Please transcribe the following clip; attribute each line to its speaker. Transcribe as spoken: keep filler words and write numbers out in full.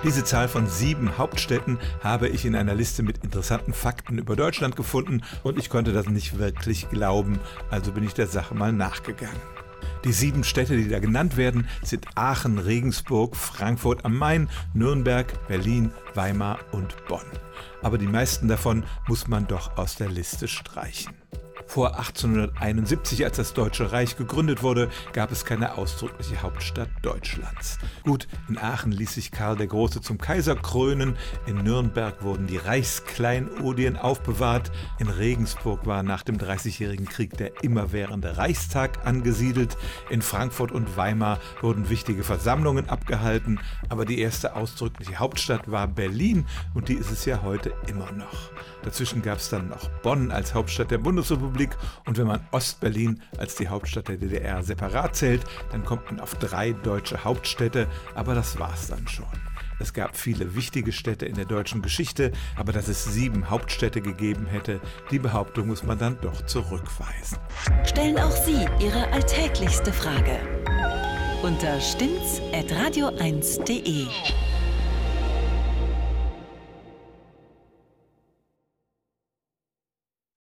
Speaker 1: Diese Zahl von sieben Hauptstädten habe ich in einer Liste mit interessanten Fakten über Deutschland gefunden und ich konnte das nicht wirklich glauben, also bin ich der Sache mal nachgegangen. Die sieben Städte, die da genannt werden, sind Aachen, Regensburg, Frankfurt am Main, Nürnberg, Berlin, Weimar und Bonn. Aber die meisten davon muss man doch aus der Liste streichen. Vor achtzehnhunderteinundsiebzig, als das Deutsche Reich gegründet wurde, gab es keine ausdrückliche Hauptstadt Deutschlands. Gut, in Aachen ließ sich Karl der Große zum Kaiser krönen, in Nürnberg wurden die Reichskleinodien aufbewahrt, in Regensburg war nach dem Dreißigjährigen Krieg der immerwährende Reichstag angesiedelt, in Frankfurt und Weimar wurden wichtige Versammlungen abgehalten, aber die erste ausdrückliche Hauptstadt war Berlin und die ist es ja heute immer noch. Dazwischen gab es dann noch Bonn als Hauptstadt der Bundesrepublik und wenn man Ostberlin als die Hauptstadt der D D R separat zählt, dann kommt man auf drei deutsche Hauptstädte, aber das war's dann schon. Es gab viele wichtige Städte in der deutschen Geschichte, aber dass es sieben Hauptstädte gegeben hätte, die Behauptung muss man dann doch zurückweisen.
Speaker 2: Stellen auch Sie Ihre alltäglichste Frage unter stimmt's at radio eins punkt de.